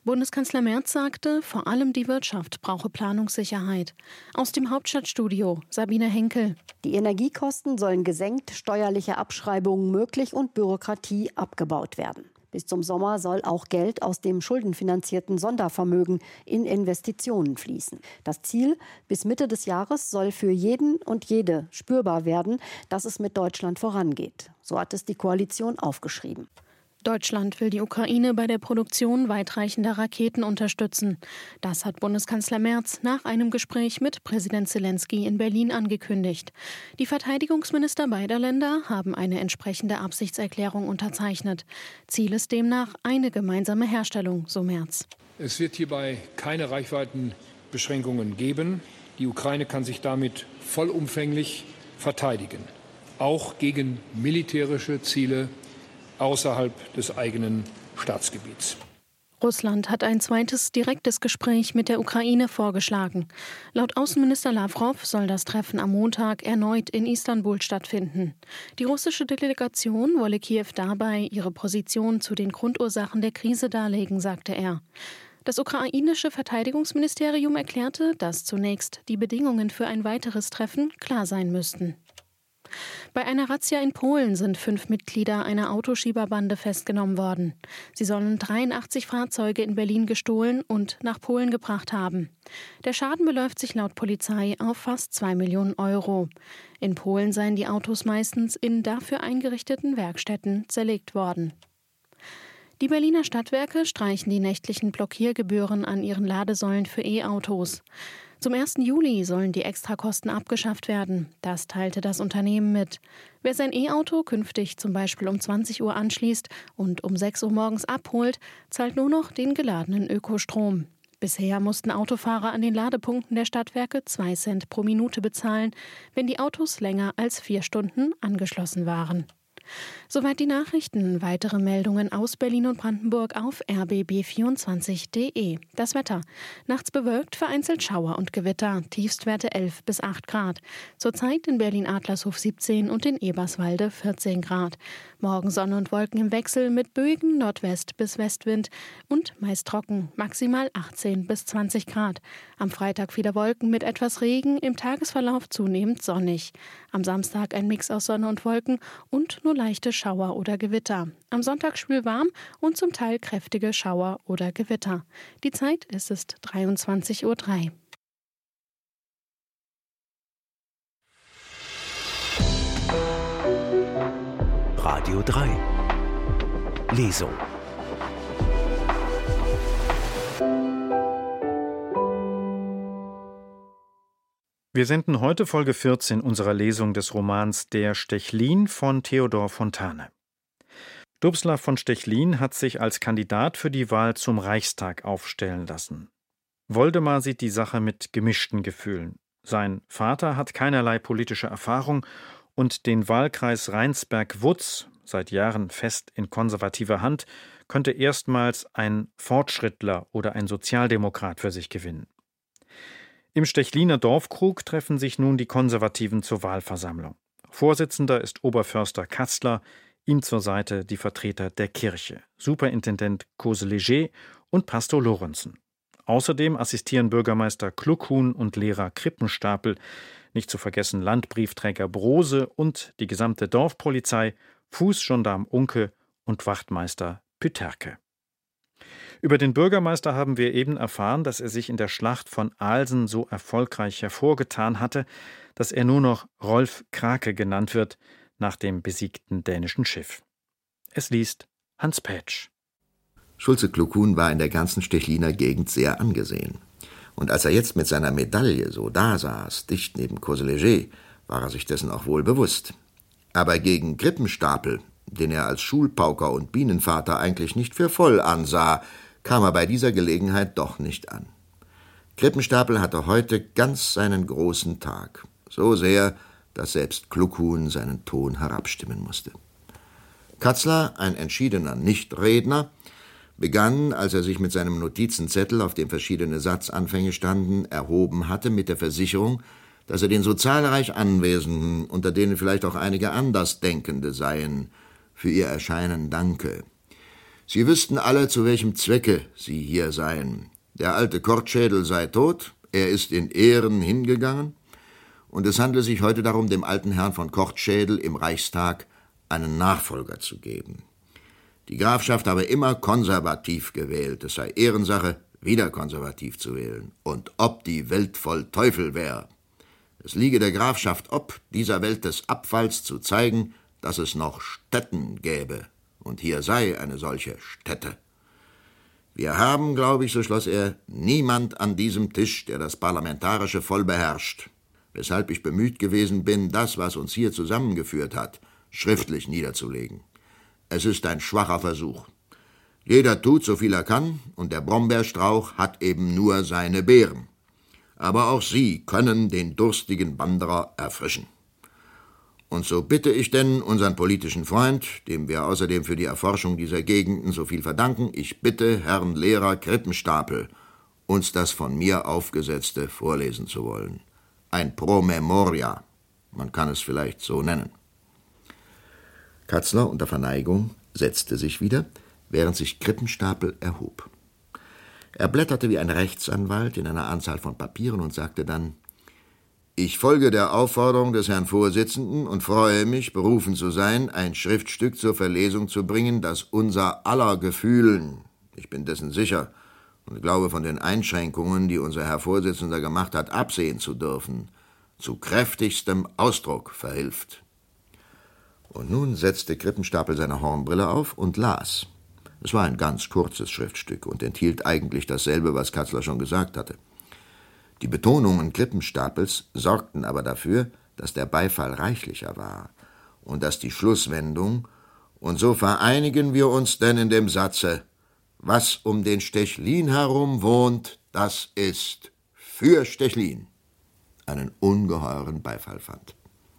Bundeskanzler Merz sagte, vor allem die Wirtschaft brauche Planungssicherheit. Aus dem Hauptstadtstudio Sabine Henkel. Die Energiekosten sollen gesenkt, steuerliche Abschreibungen möglich und Bürokratie abgebaut werden. Bis zum Sommer soll auch Geld aus dem schuldenfinanzierten Sondervermögen in Investitionen fließen. Das Ziel: bis Mitte des Jahres soll für jeden und jede spürbar werden, dass es mit Deutschland vorangeht. So hat es die Koalition aufgeschrieben. Deutschland will die Ukraine bei der Produktion weitreichender Raketen unterstützen. Das hat Bundeskanzler Merz nach einem Gespräch mit Präsident Zelensky in Berlin angekündigt. Die Verteidigungsminister beider Länder haben eine entsprechende Absichtserklärung unterzeichnet. Ziel ist demnach eine gemeinsame Herstellung, so Merz. Es wird hierbei keine Reichweitenbeschränkungen geben. Die Ukraine kann sich damit vollumfänglich verteidigen, auch gegen militärische Ziele außerhalb des eigenen Staatsgebiets. Russland hat ein zweites direktes Gespräch mit der Ukraine vorgeschlagen. Laut Außenminister Lawrow soll das Treffen am Montag erneut in Istanbul stattfinden. Die russische Delegation wolle Kiew dabei ihre Position zu den Grundursachen der Krise darlegen, sagte er. Das ukrainische Verteidigungsministerium erklärte, dass zunächst die Bedingungen für ein weiteres Treffen klar sein müssten. Bei einer Razzia in Polen sind 5 Mitglieder einer Autoschieberbande festgenommen worden. Sie sollen 83 Fahrzeuge in Berlin gestohlen und nach Polen gebracht haben. Der Schaden beläuft sich laut Polizei auf fast 2 Millionen Euro. In Polen seien die Autos meistens in dafür eingerichteten Werkstätten zerlegt worden. Die Berliner Stadtwerke streichen die nächtlichen Blockiergebühren an ihren Ladesäulen für E-Autos. Zum 1. Juli sollen die Extrakosten abgeschafft werden. Das teilte das Unternehmen mit. Wer sein E-Auto künftig zum Beispiel um 20 Uhr anschließt und um 6 Uhr morgens abholt, zahlt nur noch den geladenen Ökostrom. Bisher mussten Autofahrer an den Ladepunkten der Stadtwerke 2 Cent pro Minute bezahlen, wenn die Autos länger als 4 Stunden angeschlossen waren. Soweit die Nachrichten. Weitere Meldungen aus Berlin und Brandenburg auf rbb24.de. Das Wetter. Nachts bewölkt, vereinzelt Schauer und Gewitter. Tiefstwerte 11 bis 8 Grad. Zurzeit in Berlin-Adlershof 17 und in Eberswalde 14 Grad. Morgen Sonne und Wolken im Wechsel mit böigem Nordwest- bis Westwind und meist trocken. Maximal 18 bis 20 Grad. Am Freitag wieder Wolken mit etwas Regen, im Tagesverlauf zunehmend sonnig. Am Samstag ein Mix aus Sonne und Wolken und nur leichte Schauer oder Gewitter. Am Sonntag schwülwarm und zum Teil kräftige Schauer oder Gewitter. Die Zeit ist 23:03 Uhr. Radio 3 Lesung. Wir senden heute Folge 14 unserer Lesung des Romans Der Stechlin von Theodor Fontane. Dubslav von Stechlin hat sich als Kandidat für die Wahl zum Reichstag aufstellen lassen. Woldemar sieht die Sache mit gemischten Gefühlen. Sein Vater hat keinerlei politische Erfahrung und den Wahlkreis Rheinsberg-Wutz, seit Jahren fest in konservativer Hand, könnte erstmals ein Fortschrittler oder ein Sozialdemokrat für sich gewinnen. Im Stechliner Dorfkrug treffen sich nun die Konservativen zur Wahlversammlung. Vorsitzender ist Oberförster Katzler, ihm zur Seite die Vertreter der Kirche, Superintendent Koseleger und Pastor Lorenzen. Außerdem assistieren Bürgermeister Kluckhuhn und Lehrer Krippenstapel, nicht zu vergessen Landbriefträger Brose und die gesamte Dorfpolizei, Fußgendarm Unke und Wachtmeister Püterke. Über den Bürgermeister haben wir eben erfahren, dass er sich in der Schlacht von Alsen so erfolgreich hervorgetan hatte, dass er nur noch Rolf Krake genannt wird, nach dem besiegten dänischen Schiff. Es liest Hans Pätsch. Schulze Kluckhuhn war in der ganzen Stechliner Gegend sehr angesehen. Und als er jetzt mit seiner Medaille so dasaß, dicht neben Koseleger, war er sich dessen auch wohl bewusst. Aber gegen Krippenstapel, den er als Schulpauker und Bienenvater eigentlich nicht für voll ansah, kam er bei dieser Gelegenheit doch nicht an. Krippenstapel hatte heute ganz seinen großen Tag. So sehr, dass selbst Kluckhuhn seinen Ton herabstimmen musste. Katzler, ein entschiedener Nichtredner, begann, als er sich mit seinem Notizenzettel, auf dem verschiedene Satzanfänge standen, erhoben hatte, mit der Versicherung, dass er den so zahlreich Anwesenden, unter denen vielleicht auch einige Andersdenkende seien, für ihr Erscheinen danke. Sie wüssten alle, zu welchem Zwecke Sie hier seien. Der alte Kortschädel sei tot, er ist in Ehren hingegangen, und es handle sich heute darum, dem alten Herrn von Kortschädel im Reichstag einen Nachfolger zu geben. Die Grafschaft habe immer konservativ gewählt, es sei Ehrensache, wieder konservativ zu wählen. Und ob die Welt voll Teufel wäre. Es liege der Grafschaft ob, dieser Welt des Abfalls zu zeigen, dass es noch Stätten gäbe. Und hier sei eine solche Stätte. Wir haben, glaube ich, so schloss er, niemand an diesem Tisch, der das Parlamentarische voll beherrscht, weshalb ich bemüht gewesen bin, das, was uns hier zusammengeführt hat, schriftlich niederzulegen. Es ist ein schwacher Versuch. Jeder tut, so viel er kann, und der Brombeerstrauch hat eben nur seine Beeren. Aber auch Sie können den durstigen Wanderer erfrischen. Und so bitte ich denn unseren politischen Freund, dem wir außerdem für die Erforschung dieser Gegenden so viel verdanken, ich bitte Herrn Lehrer Krippenstapel, uns das von mir Aufgesetzte vorlesen zu wollen. Ein Promemoria, man kann es vielleicht so nennen. Katzler unter Verneigung setzte sich wieder, während sich Krippenstapel erhob. Er blätterte wie ein Rechtsanwalt in einer Anzahl von Papieren und sagte dann: Ich folge der Aufforderung des Herrn Vorsitzenden und freue mich, berufen zu sein, ein Schriftstück zur Verlesung zu bringen, das unser aller Gefühlen, ich bin dessen sicher und glaube von den Einschränkungen, die unser Herr Vorsitzender gemacht hat, absehen zu dürfen, zu kräftigstem Ausdruck verhilft. Und nun setzte Krippenstapel seine Hornbrille auf und las. Es war ein ganz kurzes Schriftstück und enthielt eigentlich dasselbe, was Katzler schon gesagt hatte. Die Betonungen Krippenstapels sorgten aber dafür, dass der Beifall reichlicher war und dass die Schlusswendung: Und so vereinigen wir uns denn in dem Satze: Was um den Stechlin herum wohnt, das ist für Stechlin, einen ungeheuren Beifall fand.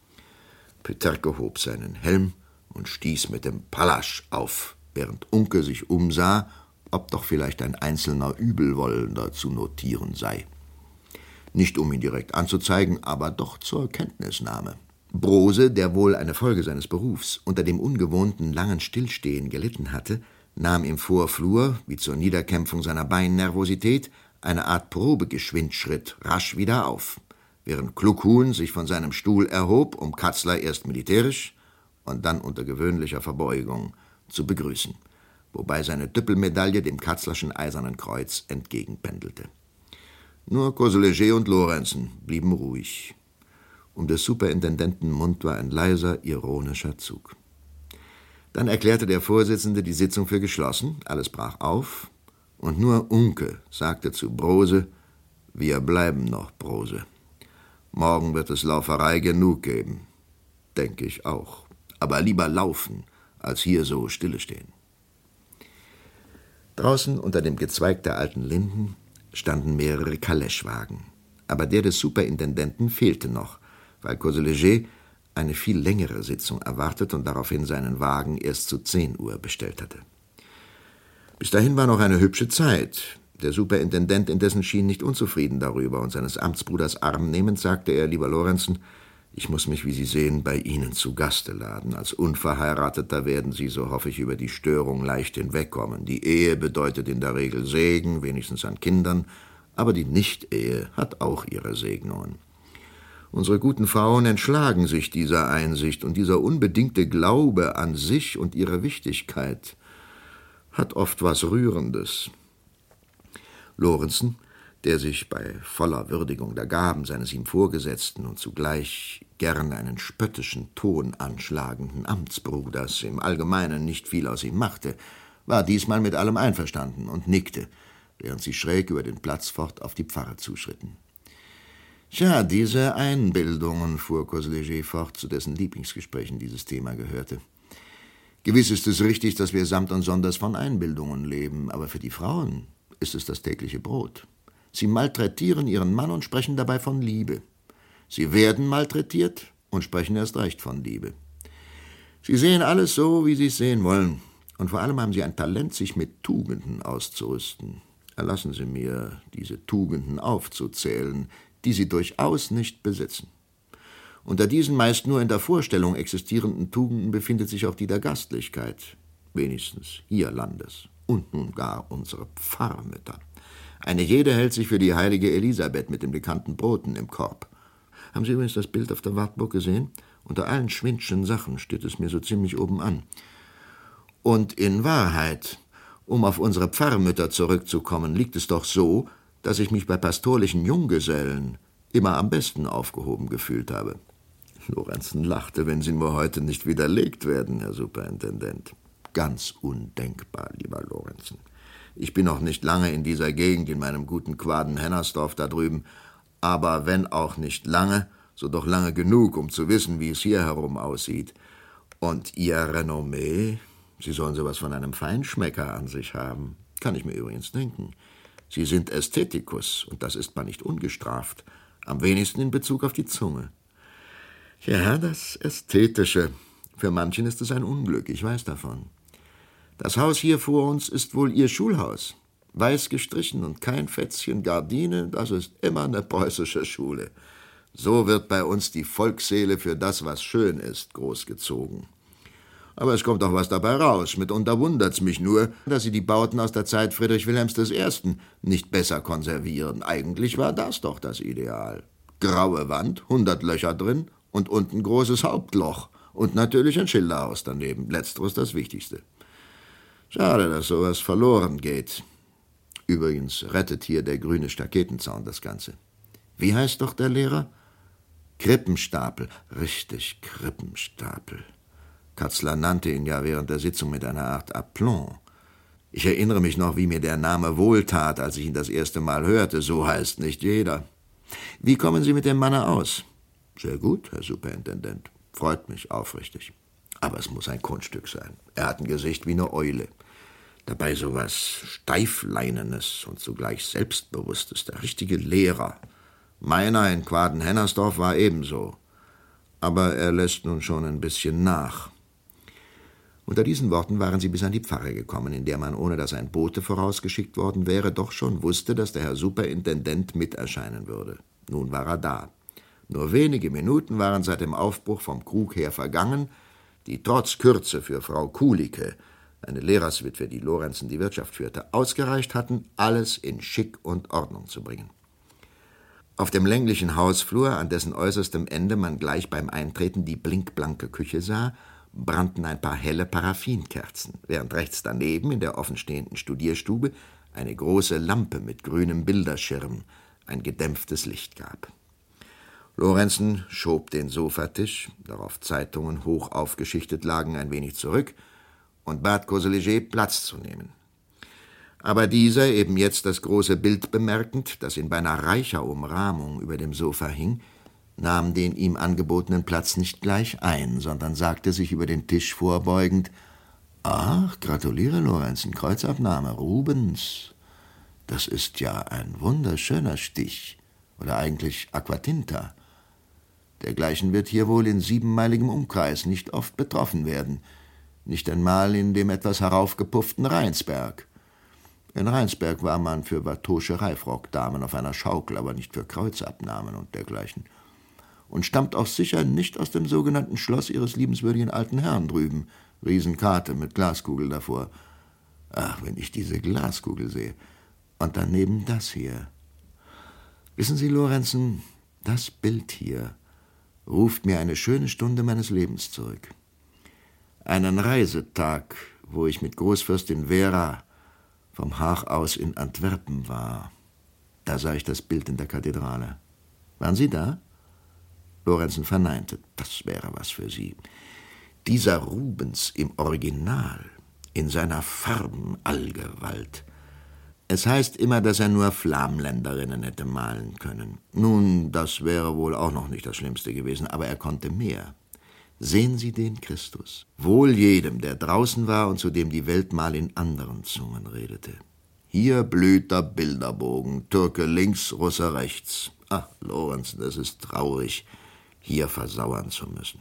Peterke hob seinen Helm und stieß mit dem Pallasch auf, während Unke sich umsah, ob doch vielleicht ein einzelner Übelwollender zu notieren sei. Nicht um ihn direkt anzuzeigen, aber doch zur Kenntnisnahme. Brose, der wohl eine Folge seines Berufs unter dem ungewohnten langen Stillstehen gelitten hatte, nahm im Vorflur, wie zur Niederkämpfung seiner Beinnervosität, eine Art Probegeschwindschritt rasch wieder auf, während Kluckhuhn sich von seinem Stuhl erhob, um Katzler erst militärisch und dann unter gewöhnlicher Verbeugung zu begrüßen, wobei seine Düppelmedaille dem Katzlerschen Eisernen Kreuz entgegenpendelte. Nur Coseléger und Lorenzen blieben ruhig. Um des Superintendenten Mund war ein leiser, ironischer Zug. Dann erklärte der Vorsitzende die Sitzung für geschlossen, alles brach auf, und nur Unke sagte zu Brose: Wir bleiben noch, Brose. Morgen wird es Lauferei genug geben. Denke ich auch. Aber lieber laufen, als hier so stille stehen. Draußen unter dem Gezweig der alten Linden standen mehrere Kaleschwagen. Aber der des Superintendenten fehlte noch, weil Coseléger eine viel längere Sitzung erwartet und daraufhin seinen Wagen erst zu 10 Uhr bestellt hatte. Bis dahin war noch eine hübsche Zeit. Der Superintendent indessen schien nicht unzufrieden darüber, und seines Amtsbruders Arm nehmend sagte er: Lieber Lorenzen, ich muss mich, wie Sie sehen, bei Ihnen zu Gaste laden. Als Unverheirateter werden Sie, so hoffe ich, über die Störung leicht hinwegkommen. Die Ehe bedeutet in der Regel Segen, wenigstens an Kindern, aber die Nicht-Ehe hat auch ihre Segnungen. Unsere guten Frauen entschlagen sich dieser Einsicht, und dieser unbedingte Glaube an sich und ihre Wichtigkeit hat oft was Rührendes. Lorenzen, der sich bei voller Würdigung der Gaben seines ihm Vorgesetzten und zugleich gern einen spöttischen Ton anschlagenden Amtsbruders im Allgemeinen nicht viel aus ihm machte, war diesmal mit allem einverstanden und nickte, während sie schräg über den Platz fort auf die Pfarre zuschritten. »Tja, diese Einbildungen«, fuhr Coseléger fort, zu dessen Lieblingsgesprächen dieses Thema gehörte. »Gewiss ist es richtig, dass wir samt und sonders von Einbildungen leben, aber für die Frauen ist es das tägliche Brot. Sie malträtieren ihren Mann und sprechen dabei von Liebe. Sie werden malträtiert und sprechen erst recht von Liebe. Sie sehen alles so, wie sie es sehen wollen, und vor allem haben sie ein Talent, sich mit Tugenden auszurüsten. Erlassen Sie mir, diese Tugenden aufzuzählen, die sie durchaus nicht besitzen. Unter diesen meist nur in der Vorstellung existierenden Tugenden befindet sich auch die der Gastlichkeit. wenigstens hierlandes, und nun gar unsere Pfarrmütter. Eine jede hält sich für die heilige Elisabeth mit den bekannten Broten im Korb. Haben Sie übrigens das Bild auf der Wartburg gesehen? Unter allen Schwindschen Sachen steht es mir so ziemlich oben an. Und in Wahrheit, um auf unsere Pfarrmütter zurückzukommen, liegt es doch so, dass ich mich bei pastorlichen Junggesellen immer am besten aufgehoben gefühlt habe. Lorenzen lachte, wenn Sie nur heute nicht widerlegt werden, Herr Superintendent. Ganz undenkbar, lieber Lorenzen. Ich bin noch nicht lange in dieser Gegend, in meinem guten Quaden-Hennersdorf da drüben, aber wenn auch nicht lange, so doch lange genug, um zu wissen, wie es hier herum aussieht. Und Ihr Renommee, Sie sollen sowas von einem Feinschmecker an sich haben. Kann ich mir übrigens denken. Sie sind Ästhetikus, und das ist man nicht ungestraft. Am wenigsten in Bezug auf die Zunge. Ja, das Ästhetische. Für manchen ist es ein Unglück, ich weiß davon. Das Haus hier vor uns ist wohl Ihr Schulhaus. Weiß gestrichen und kein Fetzchen Gardine, das ist immer eine preußische Schule. So wird bei uns die Volksseele für das, was schön ist, großgezogen. Aber es kommt auch was dabei raus. Mitunter wundert's mich nur, dass Sie die Bauten aus der Zeit Friedrich Wilhelms I. nicht besser konservieren. Eigentlich war das doch das Ideal. Graue Wand, 100 Löcher drin und unten großes Hauptloch. Und natürlich ein Schilderhaus daneben. Letzteres das Wichtigste. Schade, dass sowas verloren geht. Übrigens rettet hier der grüne Staketenzaun das Ganze. Wie heißt doch der Lehrer? Krippenstapel. Richtig, Krippenstapel. Katzler nannte ihn ja während der Sitzung mit einer Art Aplomb. Ich erinnere mich noch, wie mir der Name wohltat, als ich ihn das erste Mal hörte. So heißt nicht jeder. Wie kommen Sie mit dem Manne aus? Sehr gut, Herr Superintendent. Freut mich aufrichtig. Aber es muss ein Kunststück sein. Er hat ein Gesicht wie eine Eule. Dabei sowas Steifleinenes und zugleich Selbstbewusstes. Der richtige Lehrer. Meiner in Quaden-Hennersdorf war ebenso. Aber er lässt nun schon ein bisschen nach. Unter diesen Worten waren sie bis an die Pfarre gekommen, in der man, ohne dass ein Bote vorausgeschickt worden wäre, doch schon wusste, dass der Herr Superintendent mit erscheinen würde. Nun war er da. Nur wenige Minuten waren seit dem Aufbruch vom Krug her vergangen, die trotz Kürze für Frau Kulicke, eine Lehrerswitwe, die Lorenzen die Wirtschaft führte, ausgereicht hatten, alles in Schick und Ordnung zu bringen. Auf dem länglichen Hausflur, an dessen äußerstem Ende man gleich beim Eintreten die blinkblanke Küche sah, brannten ein paar helle Paraffinkerzen, während rechts daneben in der offenstehenden Studierstube eine große Lampe mit grünem Bilderschirm ein gedämpftes Licht gab. Lorenzen schob den Sofatisch, darauf Zeitungen hoch aufgeschichtet lagen, ein wenig zurück und bat Coseléger, Platz zu nehmen. Aber dieser, eben jetzt das große Bild bemerkend, das in beinahe reicher Umrahmung über dem Sofa hing, nahm den ihm angebotenen Platz nicht gleich ein, sondern sagte sich über den Tisch vorbeugend: »Ach, gratuliere, Lorenzen, Kreuzabnahme, Rubens. Das ist ja ein wunderschöner Stich, oder eigentlich Aquatinta. Dergleichen wird hier wohl in 7-meiligem Umkreis nicht oft betroffen werden, nicht einmal in dem etwas heraufgepufften Rheinsberg. In Rheinsberg war man für Watteausche Reifrockdamen auf einer Schaukel, aber nicht für Kreuzabnahmen und dergleichen. Und stammt auch sicher nicht aus dem sogenannten Schloss Ihres liebenswürdigen alten Herrn drüben, Riesenkarte mit Glaskugel davor. Ach, wenn ich diese Glaskugel sehe. Und daneben das hier. Wissen Sie, Lorenzen, das Bild hier ruft mir eine schöne Stunde meines Lebens zurück. Einen Reisetag, wo ich mit Großfürstin Vera vom Haag aus in Antwerpen war. Da sah ich das Bild in der Kathedrale. Waren Sie da? Lorenzen verneinte. Das wäre was für Sie. Dieser Rubens im Original, in seiner Farbenallgewalt. Es heißt immer, dass er nur Flamländerinnen hätte malen können. Nun, das wäre wohl auch noch nicht das Schlimmste gewesen, aber er konnte mehr. Sehen Sie den Christus. Wohl jedem, der draußen war und zu dem die Welt mal in anderen Zungen redete. Hier blüht der Bilderbogen, Türke links, Russe rechts. Ach, Lorenzen, das ist traurig, hier versauern zu müssen.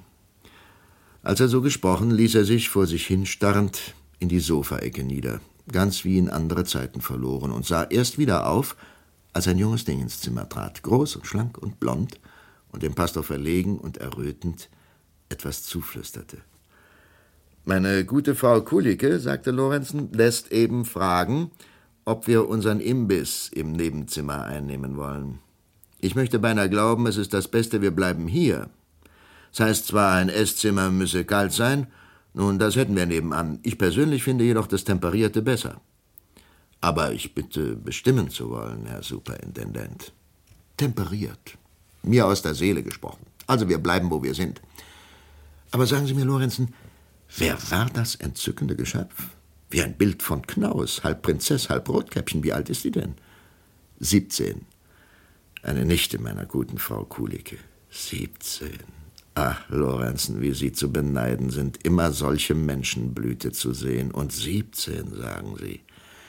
Als er so gesprochen, ließ er sich vor sich hinstarrend in die Sofaecke nieder, ganz wie in andere Zeiten verloren, und sah erst wieder auf, als ein junges Ding ins Zimmer trat, groß und schlank und blond, und dem Pastor verlegen und errötend etwas zuflüsterte. Meine gute Frau Kulicke, sagte Lorenzen, lässt eben fragen, ob wir unseren Imbiss im Nebenzimmer einnehmen wollen. Ich möchte beinahe glauben, es ist das Beste, wir bleiben hier. Das heißt zwar, ein Esszimmer müsse kalt sein, nun, das hätten wir nebenan. Ich persönlich finde jedoch das Temperierte besser. Aber ich bitte, bestimmen zu wollen, Herr Superintendent. Temperiert. Mir aus der Seele gesprochen. Also wir bleiben, wo wir sind. Aber sagen Sie mir, Lorenzen, wer war das entzückende Geschöpf? Wie ein Bild von Knaus, halb Prinzess, halb Rotkäppchen. Wie alt ist sie denn? 17. Eine Nichte meiner guten Frau Kulicke. 17. Ach, Lorenzen, wie Sie zu beneiden sind, immer solche Menschenblüte zu sehen. Und 17, sagen Sie.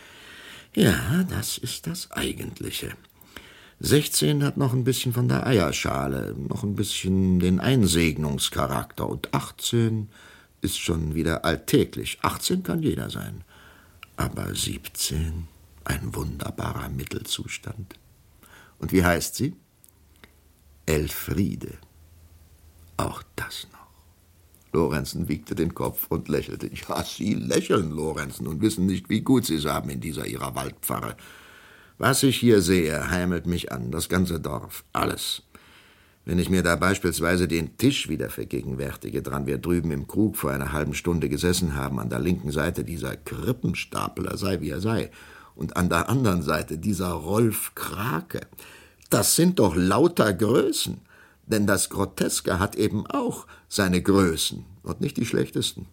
Ja, das ist das Eigentliche. 16 hat noch ein bisschen von der Eierschale, noch ein bisschen den Einsegnungscharakter. Und 18 ist schon wieder alltäglich. 18 kann jeder sein. Aber 17, ein wunderbarer Mittelzustand. Und wie heißt sie? Elfriede. Auch das noch. Lorenzen wiegte den Kopf und lächelte. Ja, Sie lächeln, Lorenzen, und wissen nicht, wie gut Sie es haben in dieser Ihrer Waldpfarre. Was ich hier sehe, heimelt mich an, das ganze Dorf, alles. Wenn ich mir da beispielsweise den Tisch wieder vergegenwärtige, dran wir drüben im Krug vor einer halben Stunde gesessen haben, an der linken Seite dieser Krippenstapler, sei wie er sei, und an der anderen Seite dieser Rolf Krake, das sind doch lauter Größen. Denn das Groteske hat eben auch seine Größen und nicht die schlechtesten.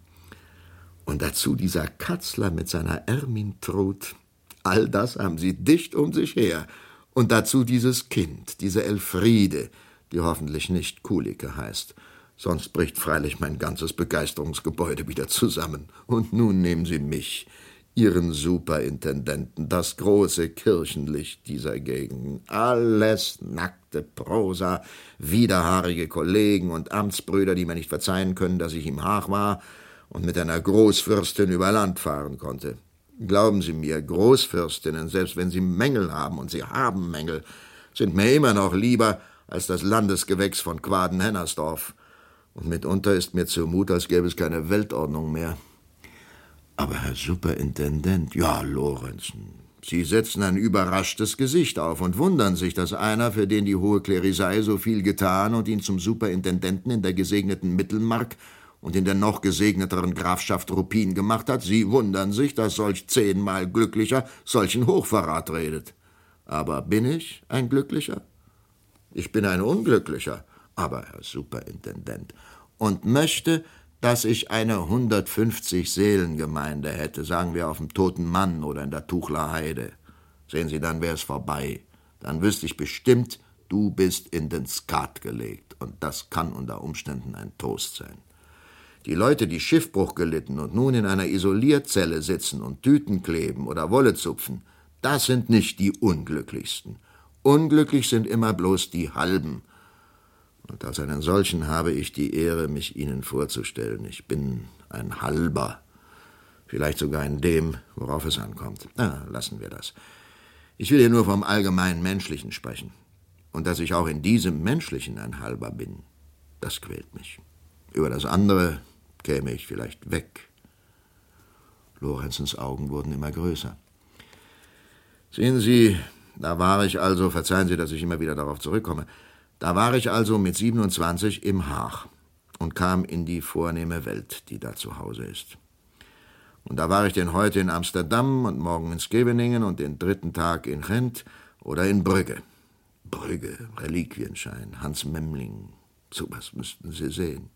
Und dazu dieser Katzler mit seiner Ermintrud. All das haben sie dicht um sich her. Und dazu dieses Kind, diese Elfriede, die hoffentlich nicht Kulicke heißt. Sonst bricht freilich mein ganzes Begeisterungsgebäude wieder zusammen. Und nun nehmen Sie mich, Ihren Superintendenten, das große Kirchenlicht dieser Gegenden. Alles nackte Prosa, widerhaarige Kollegen und Amtsbrüder, die mir nicht verzeihen können, dass ich im Haag war und mit einer Großfürstin über Land fahren konnte. Glauben Sie mir, Großfürstinnen, selbst wenn sie Mängel haben, und sie haben Mängel, sind mir immer noch lieber als das Landesgewächs von Quaden-Hennersdorf. Und mitunter ist mir zumut, als gäbe es keine Weltordnung mehr. Aber Herr Superintendent, ja, Lorenzen, Sie setzen ein überraschtes Gesicht auf und wundern sich, dass einer, für den die hohe Klerisei so viel getan und ihn zum Superintendenten in der gesegneten Mittelmark und in der noch gesegneteren Grafschaft Ruppin gemacht hat, Sie wundern sich, dass solch 10-mal Glücklicher solchen Hochverrat redet. Aber bin ich ein Glücklicher? Ich bin ein Unglücklicher, aber Herr Superintendent, und möchte, dass ich eine 150-Seelen-Gemeinde hätte, sagen wir auf dem Toten Mann oder in der Tuchler Heide. Sehen Sie, dann wäre es vorbei. Dann wüsste ich bestimmt, du bist in den Skat gelegt. Und das kann unter Umständen ein Trost sein. Die Leute, die Schiffbruch gelitten und nun in einer Isolierzelle sitzen und Tüten kleben oder Wolle zupfen, das sind nicht die Unglücklichsten. Unglücklich sind immer bloß die Halben. Und als einen solchen habe ich die Ehre, mich Ihnen vorzustellen. Ich bin ein Halber, vielleicht sogar in dem, worauf es ankommt. Na, lassen wir das. Ich will hier nur vom allgemein Menschlichen sprechen. Und dass ich auch in diesem Menschlichen ein Halber bin, das quält mich. Über das andere käme ich vielleicht weg. Lorenzens Augen wurden immer größer. Sehen Sie, da war ich also, verzeihen Sie, dass ich immer wieder darauf zurückkomme, da war ich also mit 27 im Haag und kam in die vornehme Welt, die da zu Hause ist. Und da war ich denn heute in Amsterdam und morgen in Scheveningen und den 3. Tag in Gent oder in Brügge. Brügge, Reliquienschein, Hans Memling, sowas müssten Sie sehen.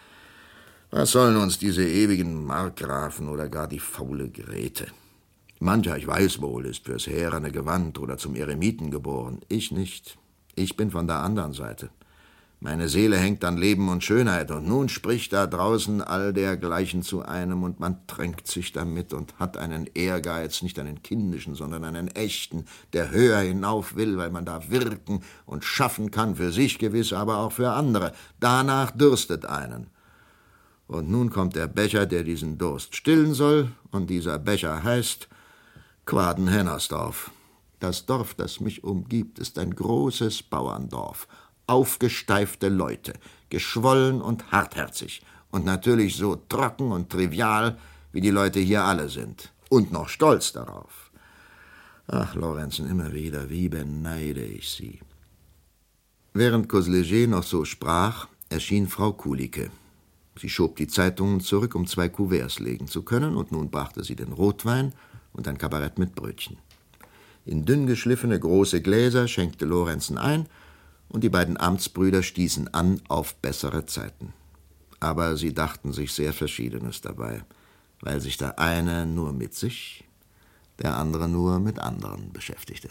Was sollen uns diese ewigen Markgrafen oder gar die faule Grete? Mancher, ich weiß wohl, ist fürs härene Gewand oder zum Eremiten geboren, ich nicht. Ich bin von der anderen Seite. Meine Seele hängt an Leben und Schönheit, und nun spricht da draußen all dergleichen zu einem, und man tränkt sich damit und hat einen Ehrgeiz, nicht einen kindischen, sondern einen echten, der höher hinauf will, weil man da wirken und schaffen kann, für sich gewiss, aber auch für andere. Danach dürstet einen. Und nun kommt der Becher, der diesen Durst stillen soll, und dieser Becher heißt Quaden-Hennersdorf. Das Dorf, das mich umgibt, ist ein großes Bauerndorf, aufgesteifte Leute, geschwollen und hartherzig, Und natürlich so trocken und trivial, wie die Leute hier alle sind. Und noch stolz darauf. Ach, Lorenzen, immer wieder, wie beneide ich Sie. Während Cosleger noch so sprach, erschien Frau Kulicke. Sie schob die Zeitungen zurück, um 2 Kuverts legen zu können, und nun brachte sie den Rotwein und ein Kabarett mit Brötchen. In dünn geschliffene große Gläser schenkte Lorenzen ein, und die beiden Amtsbrüder stießen an auf bessere Zeiten. Aber sie dachten sich sehr Verschiedenes dabei, weil sich der eine nur mit sich, der andere nur mit anderen beschäftigte.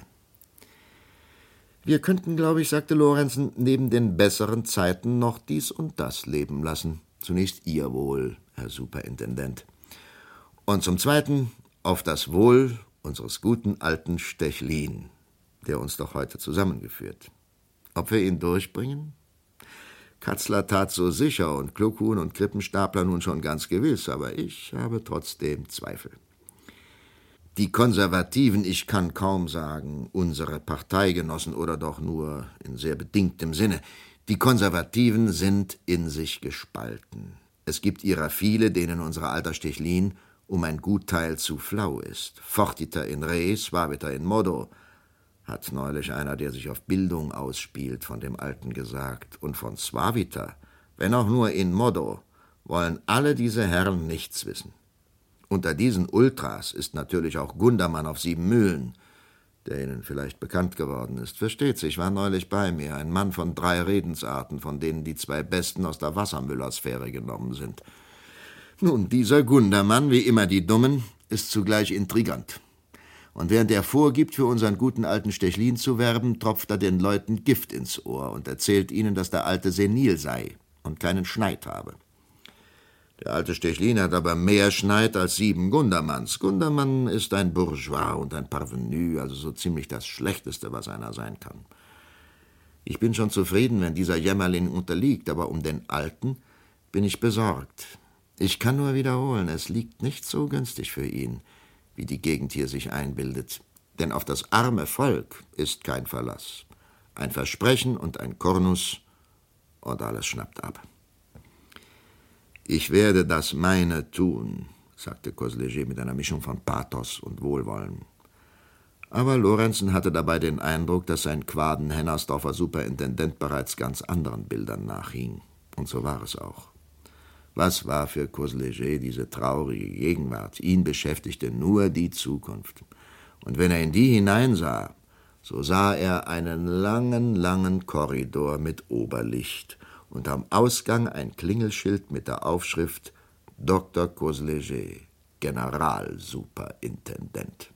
Wir könnten, glaube ich, sagte Lorenzen, neben den besseren Zeiten noch dies und das leben lassen. Zunächst Ihr Wohl, Herr Superintendent. Und zum Zweiten auf das Wohl unseres guten alten Stechlin, der uns doch heute zusammengeführt. Ob wir ihn durchbringen? Katzler tat so sicher und Kluckhuhn und Krippenstapler nun schon ganz gewiss, aber ich habe trotzdem Zweifel. Die Konservativen, ich kann kaum sagen, unsere Parteigenossen oder doch nur in sehr bedingtem Sinne, die Konservativen sind in sich gespalten. Es gibt ihrer viele, denen unser alter Stechlin um ein Gutteil zu flau ist. Fortiter in res, suaviter in modo, hat neulich einer, der sich auf Bildung ausspielt, von dem Alten gesagt. Und von suaviter, wenn auch nur in modo, wollen alle diese Herren nichts wissen. Unter diesen Ultras ist natürlich auch Gundermann auf 7 Mühlen, der Ihnen vielleicht bekannt geworden ist. Versteht sich, war neulich bei mir, ein Mann von 3 Redensarten, von denen die 2 besten aus der Wassermüllersphäre genommen sind. Nun, dieser Gundermann, wie immer die Dummen, ist zugleich intrigant. Und während er vorgibt, für unseren guten alten Stechlin zu werben, tropft er den Leuten Gift ins Ohr und erzählt ihnen, dass der Alte senil sei und keinen Schneid habe. Der alte Stechlin hat aber mehr Schneid als 7 Gundermanns. Gundermann ist ein Bourgeois und ein Parvenu, also so ziemlich das Schlechteste, was einer sein kann. Ich bin schon zufrieden, wenn dieser Jämmerling unterliegt, aber um den Alten bin ich besorgt. Ich kann nur wiederholen, es liegt nicht so günstig für ihn, wie die Gegend hier sich einbildet. Denn auf das arme Volk ist kein Verlass. Ein Versprechen und ein Kornus, und alles schnappt ab. »Ich werde das meine tun«, sagte Cosleger mit einer Mischung von Pathos und Wohlwollen. Aber Lorenzen hatte dabei den Eindruck, dass sein Quaden-Hennersdorfer Superintendent bereits ganz anderen Bildern nachhing. Und so war es auch. Was war für Cosleger diese traurige Gegenwart? Ihn beschäftigte nur die Zukunft. Und wenn er in die hineinsah, so sah er einen langen, langen Korridor mit Oberlicht und am Ausgang ein Klingelschild mit der Aufschrift Dr. Cosleger, Generalsuperintendent.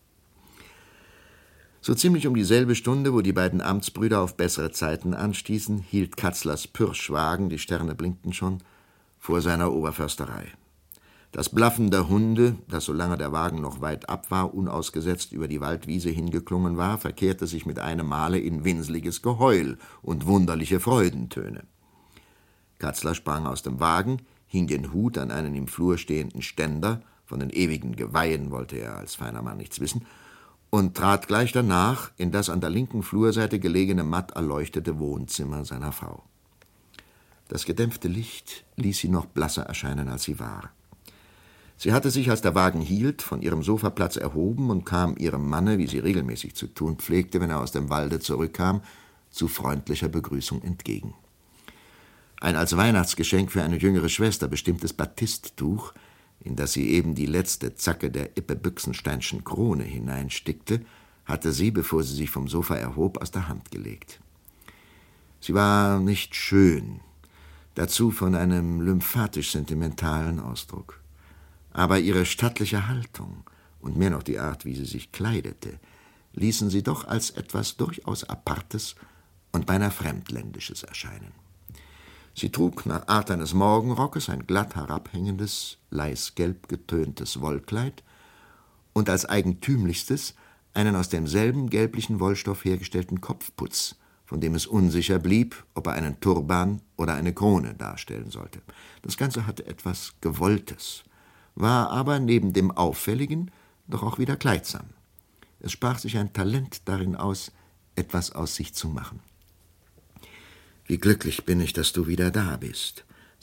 So ziemlich um dieselbe Stunde, wo die beiden Amtsbrüder auf bessere Zeiten anstießen, hielt Katzlers Pürschwagen, die Sterne blinkten schon, vor seiner Oberförsterei. Das Blaffen der Hunde, das solange der Wagen noch weit ab war, unausgesetzt über die Waldwiese hingeklungen war, verkehrte sich mit einem Male in winseliges Geheul und wunderliche Freudentöne. Katzler sprang aus dem Wagen, hing den Hut an einen im Flur stehenden Ständer, von den ewigen Geweihen wollte er als feiner Mann nichts wissen, und trat gleich danach in das an der linken Flurseite gelegene matt erleuchtete Wohnzimmer seiner Frau. Das gedämpfte Licht ließ sie noch blasser erscheinen, als sie war. Sie hatte sich, als der Wagen hielt, von ihrem Sofaplatz erhoben und kam ihrem Manne, wie sie regelmäßig zu tun pflegte, wenn er aus dem Walde zurückkam, zu freundlicher Begrüßung entgegen. Ein als Weihnachtsgeschenk für eine jüngere Schwester bestimmtes Batisttuch, in das sie eben die letzte Zacke der Ippe-Büchsensteinschen Krone hineinstickte, hatte sie, bevor sie sich vom Sofa erhob, aus der Hand gelegt. Sie war nicht schön, dazu von einem lymphatisch-sentimentalen Ausdruck. Aber ihre stattliche Haltung und mehr noch die Art, wie sie sich kleidete, ließen sie doch als etwas durchaus Apartes und beinahe Fremdländisches erscheinen. Sie trug nach Art eines Morgenrockes ein glatt herabhängendes, leisgelb getöntes Wollkleid und als eigentümlichstes einen aus demselben gelblichen Wollstoff hergestellten Kopfputz, von dem es unsicher blieb, ob er einen Turban oder eine Krone darstellen sollte. Das Ganze hatte etwas Gewolltes, war aber neben dem Auffälligen doch auch wieder kleidsam. Es sprach sich ein Talent darin aus, etwas aus sich zu machen. »Wie glücklich bin ich, dass du wieder da bist«,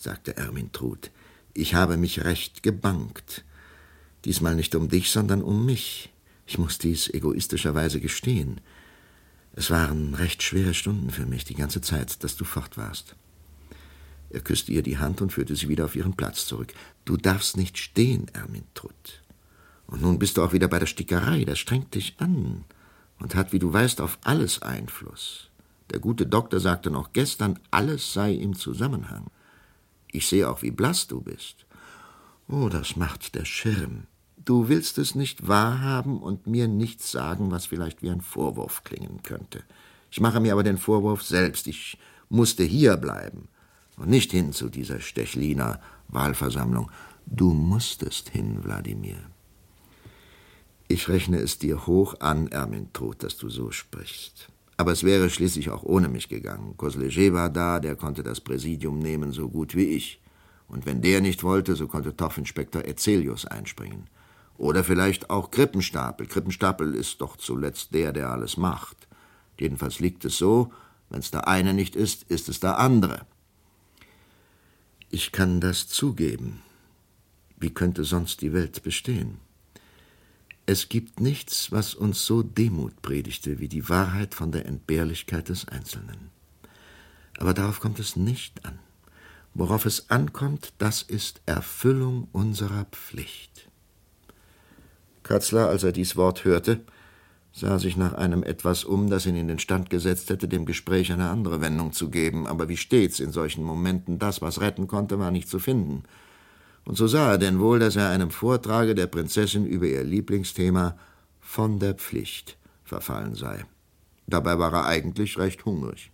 sagte Ermyntrud. »Ich habe mich recht gebangt. Diesmal nicht um dich, sondern um mich. Ich muss dies egoistischerweise gestehen. Es waren recht schwere Stunden für mich, die ganze Zeit, dass du fort warst.« Er küsste ihr die Hand und führte sie wieder auf ihren Platz zurück. »Du darfst nicht stehen, Ermyntrud. Und nun bist du auch wieder bei der Stickerei. Das strengt dich an und hat, wie du weißt, auf alles Einfluss. Der gute Doktor sagte noch gestern, alles sei im Zusammenhang. Ich sehe auch, wie blass du bist. Oh, das macht der Schirm. Du willst es nicht wahrhaben und mir nichts sagen, was vielleicht wie ein Vorwurf klingen könnte. Ich mache mir aber den Vorwurf selbst. Ich musste hier bleiben und nicht hin zu dieser Stechliner Wahlversammlung. Du musstest hin, Wladimir. Ich rechne es dir hoch an, Ermyntrud, dass du so sprichst. Aber es wäre schließlich auch ohne mich gegangen. Kosleger war da, der konnte das Präsidium nehmen, so gut wie ich. Und wenn der nicht wollte, so konnte Torfinspektor Ezelius einspringen. Oder vielleicht auch Krippenstapel. Krippenstapel ist doch zuletzt der alles macht. Jedenfalls liegt es so, wenn es der eine nicht ist, ist es der andere. Ich kann das zugeben. Wie könnte sonst die Welt bestehen? Es gibt nichts, was uns so Demut predigte, wie die Wahrheit von der Entbehrlichkeit des Einzelnen. Aber darauf kommt es nicht an. Worauf es ankommt, das ist Erfüllung unserer Pflicht. Katzler, als er dies Wort hörte, sah sich nach einem etwas um, das ihn in den Stand gesetzt hätte, dem Gespräch eine andere Wendung zu geben. Aber wie stets in solchen Momenten, das, was retten konnte, war nicht zu finden. Und so sah er denn wohl, dass er einem Vortrage der Prinzessin über ihr Lieblingsthema von der Pflicht verfallen sei. Dabei war er eigentlich recht hungrig.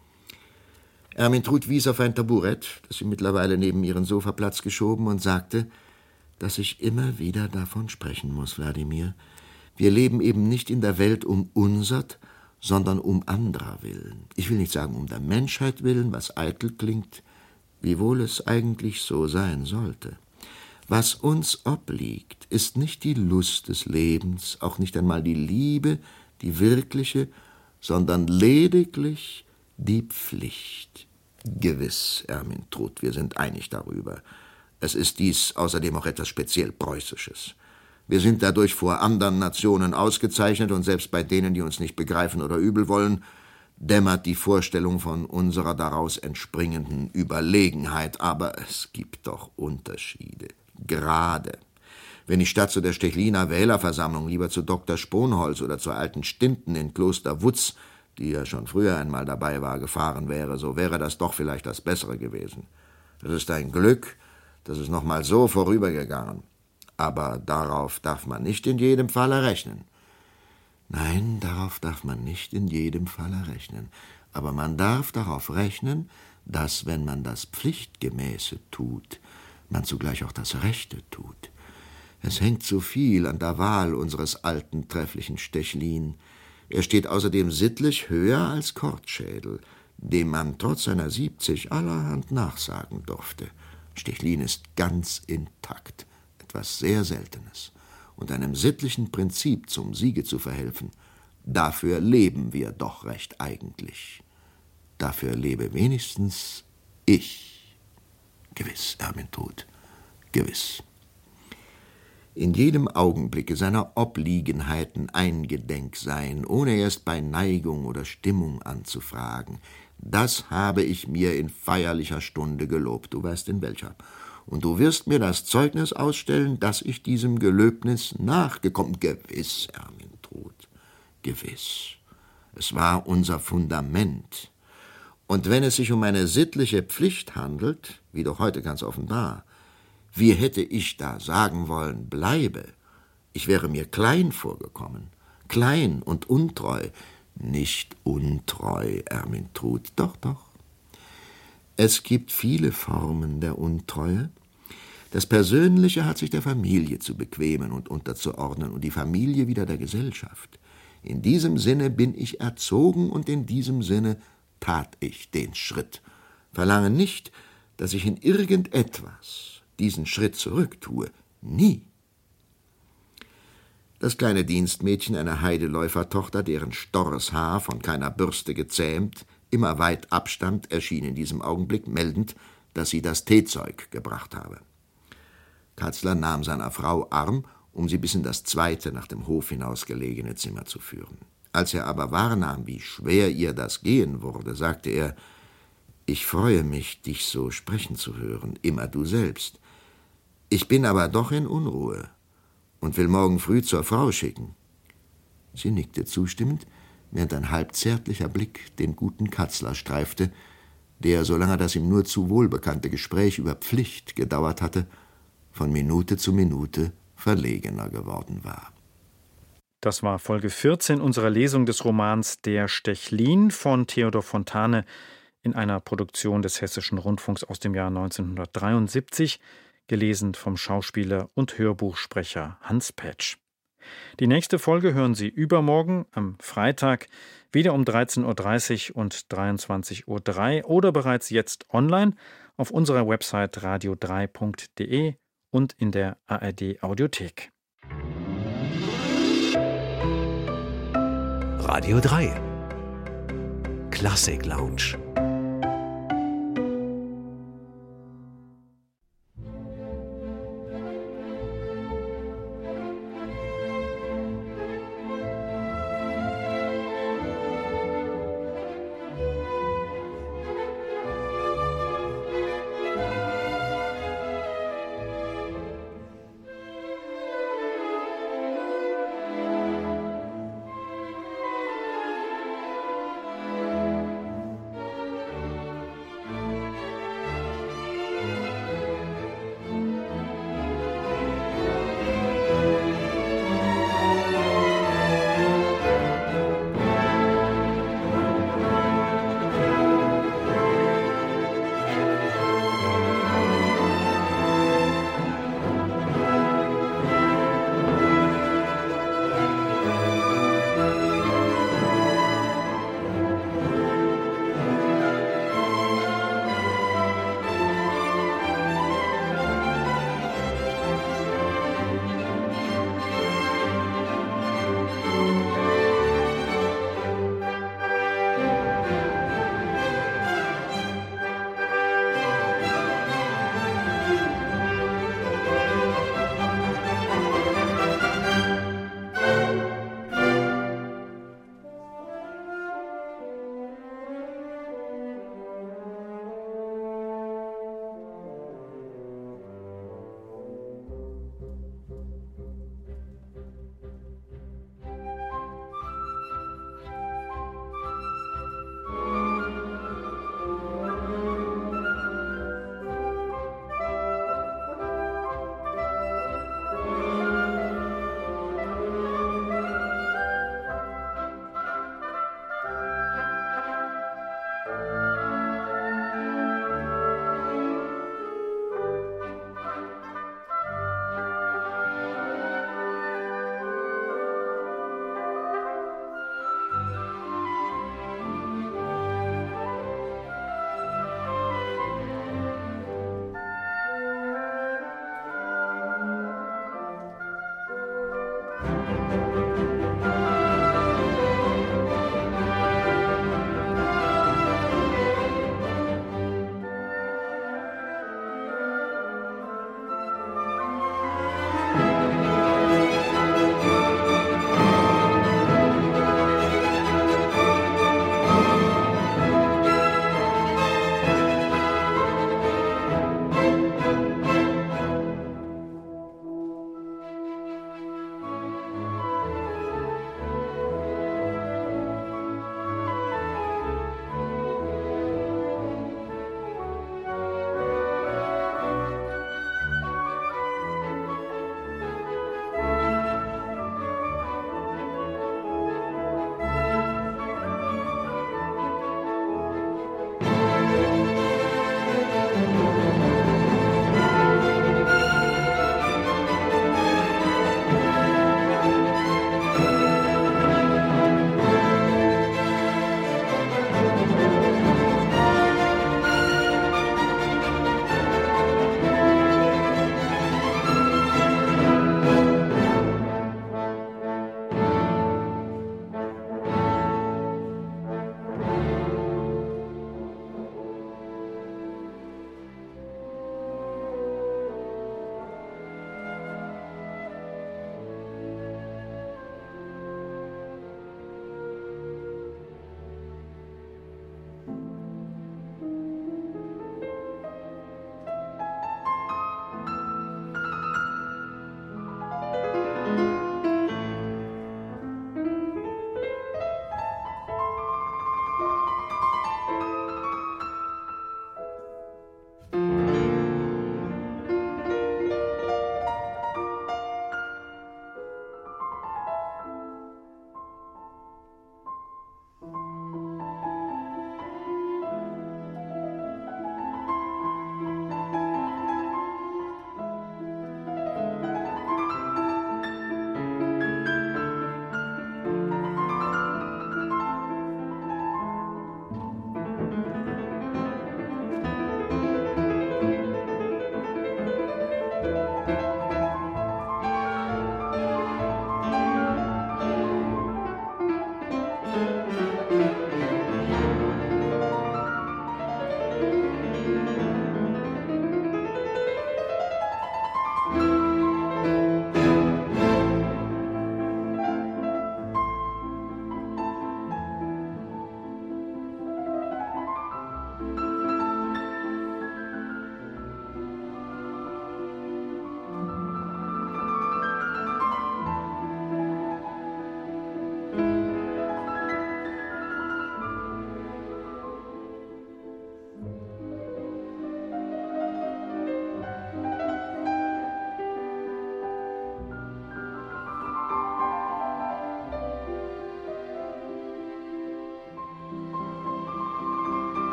Ermyntrud wies auf ein Taburett, das sie mittlerweile neben ihren Sofaplatz geschoben, und sagte, dass ich immer wieder davon sprechen muss, Wladimir. Wir leben eben nicht in der Welt um unsert, sondern um anderer willen. Ich will nicht sagen um der Menschheit willen, was eitel klingt, wiewohl es eigentlich so sein sollte. Was uns obliegt, ist nicht die Lust des Lebens, auch nicht einmal die Liebe, die wirkliche, sondern lediglich die Pflicht. Gewiss, Ermyntrud, wir sind einig darüber. Es ist dies außerdem auch etwas speziell Preußisches. Wir sind dadurch vor anderen Nationen ausgezeichnet, und selbst bei denen, die uns nicht begreifen oder übel wollen, dämmert die Vorstellung von unserer daraus entspringenden Überlegenheit. Aber es gibt doch Unterschiede. Gerade wenn ich statt zu der Stechliner Wählerversammlung lieber zu Dr. Sponholz oder zur alten Stinten in Kloster Wutz, die ja schon früher einmal dabei war, gefahren wäre, so wäre das doch vielleicht das Bessere gewesen. Es ist ein Glück, dass es noch mal so vorübergegangen. Aber darauf darf man nicht in jedem Falle rechnen. Nein, darauf darf man nicht in jedem Falle rechnen. Aber man darf darauf rechnen, dass, wenn man das Pflichtgemäße tut, man zugleich auch das Rechte tut. Es hängt so viel an der Wahl unseres alten, trefflichen Stechlin. Er steht außerdem sittlich höher als Kortschädel, dem man trotz seiner 70 allerhand nachsagen durfte. Stechlin ist ganz intakt, etwas sehr Seltenes. Und einem sittlichen Prinzip zum Siege zu verhelfen, dafür leben wir doch recht eigentlich. Dafür lebe wenigstens ich. Gewiss, Ermyntrud, gewiss. In jedem Augenblicke seiner Obliegenheiten eingedenk sein, ohne erst bei Neigung oder Stimmung anzufragen, das habe ich mir in feierlicher Stunde gelobt, du weißt in welcher. Und du wirst mir das Zeugnis ausstellen, dass ich diesem Gelöbnis nachgekommen. Gewiss, Ermyntrud, gewiss. Es war unser Fundament. Und wenn es sich um eine sittliche Pflicht handelt, wie doch heute ganz offenbar, wie hätte ich da sagen wollen, bleibe? Ich wäre mir klein vorgekommen, klein und untreu. Nicht untreu, Ermyntrud, doch, doch. Es gibt viele Formen der Untreue. Das Persönliche hat sich der Familie zu bequemen und unterzuordnen und die Familie wieder der Gesellschaft. In diesem Sinne bin ich erzogen und in diesem Sinne tat ich den Schritt. Verlange nicht, dass ich in irgendetwas diesen Schritt zurücktue. Nie. Das kleine Dienstmädchen, eine Heideläufertochter, deren storres Haar, von keiner Bürste gezähmt, immer weit abstand, erschien in diesem Augenblick, meldend, dass sie das Teezeug gebracht habe. Katzler nahm seiner Frau Arm, um sie bis in das zweite, nach dem Hof hinaus gelegene Zimmer zu führen. Als er aber wahrnahm, wie schwer ihr das gehen wurde, sagte er: »Ich freue mich, dich so sprechen zu hören, immer du selbst. Ich bin aber doch in Unruhe und will morgen früh zur Frau schicken.« Sie nickte zustimmend, während ein halb zärtlicher Blick den guten Katzler streifte, der, solange das ihm nur zu wohl bekannte Gespräch über Pflicht gedauert hatte, von Minute zu Minute verlegener geworden war. Das war Folge 14 unserer Lesung des Romans Der Stechlin von Theodor Fontane in einer Produktion des Hessischen Rundfunks aus dem Jahr 1973, gelesen vom Schauspieler und Hörbuchsprecher Hans Petsch. Die nächste Folge hören Sie übermorgen am Freitag wieder um 13.30 Uhr und 23.03 Uhr oder bereits jetzt online auf unserer Website radio3.de und in der ARD Audiothek. Radio 3 Klassik Lounge.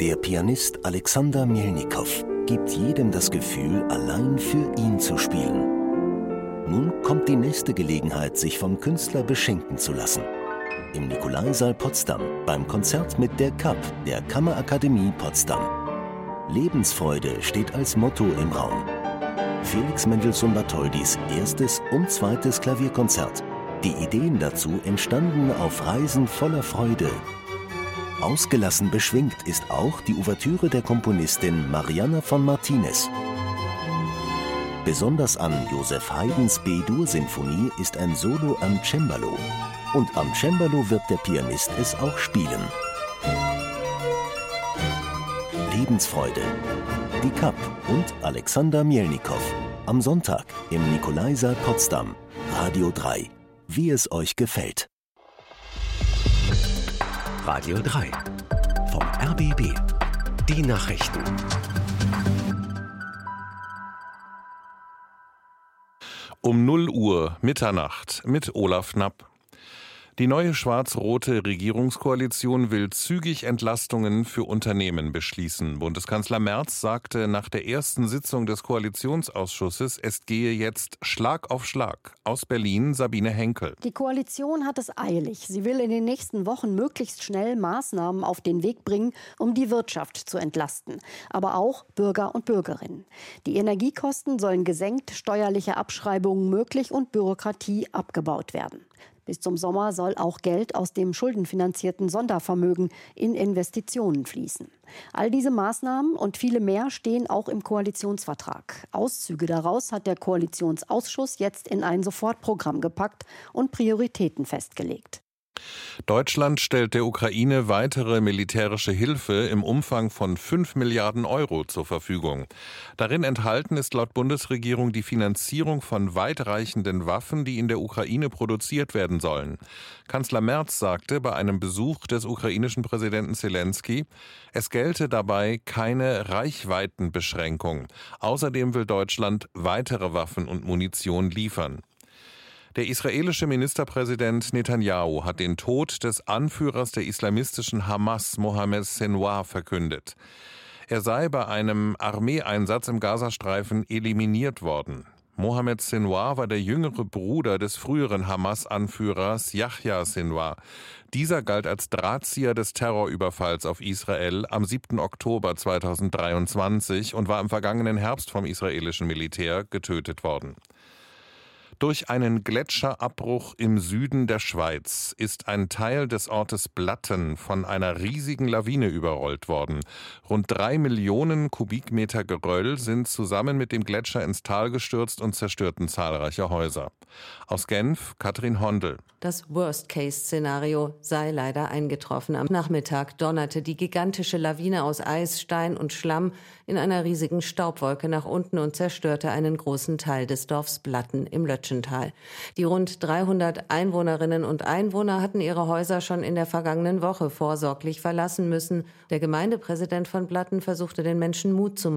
Der Pianist Alexander Mjelnikow gibt jedem das Gefühl, allein für ihn zu spielen. Nun kommt die nächste Gelegenheit, sich vom Künstler beschenken zu lassen. Im Nikolaisaal Potsdam beim Konzert mit der KAP, der Kammerakademie Potsdam. Lebensfreude steht als Motto im Raum. Felix Mendelssohn-Bartholdys erstes und zweites Klavierkonzert. Die Ideen dazu entstanden auf Reisen voller Freude. Ausgelassen beschwingt ist auch die Ouvertüre der Komponistin Marianna von Martinez. Besonders an Joseph Haydns B-Dur-Sinfonie ist ein Solo am Cembalo. Und am Cembalo wird der Pianist es auch spielen. Lebensfreude. Die KAP und Alexander Mjelnikow. Am Sonntag im Nikolaisaal Potsdam. Radio 3. Wie es euch gefällt. Radio 3. Vom RBB. Die Nachrichten. Um 0 Uhr Mitternacht mit Olaf Knapp. Die neue schwarz-rote Regierungskoalition will zügig Entlastungen für Unternehmen beschließen. Bundeskanzler Merz sagte nach der ersten Sitzung des Koalitionsausschusses, es gehe jetzt Schlag auf Schlag. Aus Berlin Sabine Henkel. Die Koalition hat es eilig. Sie will in den nächsten Wochen möglichst schnell Maßnahmen auf den Weg bringen, um die Wirtschaft zu entlasten. Aber auch Bürger und Bürgerinnen. Die Energiekosten sollen gesenkt, steuerliche Abschreibungen möglich und Bürokratie abgebaut werden. Bis zum Sommer soll auch Geld aus dem schuldenfinanzierten Sondervermögen in Investitionen fließen. All diese Maßnahmen und viele mehr stehen auch im Koalitionsvertrag. Auszüge daraus hat der Koalitionsausschuss jetzt in ein Sofortprogramm gepackt und Prioritäten festgelegt. Deutschland stellt der Ukraine weitere militärische Hilfe im Umfang von 5 Milliarden Euro zur Verfügung. Darin enthalten ist laut Bundesregierung die Finanzierung von weitreichenden Waffen, die in der Ukraine produziert werden sollen. Kanzler Merz sagte bei einem Besuch des ukrainischen Präsidenten Selenskyj, es gelte dabei keine Reichweitenbeschränkung. Außerdem will Deutschland weitere Waffen und Munition liefern. Der israelische Ministerpräsident Netanyahu hat den Tod des Anführers der islamistischen Hamas, Mohammed Sinwar, verkündet. Er sei bei einem Armeeeinsatz im Gazastreifen eliminiert worden. Mohammed Sinwar war der jüngere Bruder des früheren Hamas-Anführers Yahya Sinwar. Dieser galt als Drahtzieher des Terrorüberfalls auf Israel am 7. Oktober 2023 und war im vergangenen Herbst vom israelischen Militär getötet worden. Durch einen Gletscherabbruch im Süden der Schweiz ist ein Teil des Ortes Blatten von einer riesigen Lawine überrollt worden. Rund 3 Millionen Kubikmeter Geröll sind zusammen mit dem Gletscher ins Tal gestürzt und zerstörten zahlreiche Häuser. Aus Genf, Katrin Hondel. Das Worst-Case-Szenario sei leider eingetroffen. Am Nachmittag donnerte die gigantische Lawine aus Eis, Stein und Schlamm in einer riesigen Staubwolke nach unten und zerstörte einen großen Teil des Dorfs Blatten im Lötschental. Die rund 300 Einwohnerinnen und Einwohner hatten ihre Häuser schon in der vergangenen Woche vorsorglich verlassen müssen. Der Gemeindepräsident von Blatten versuchte den Menschen Mut zu machen.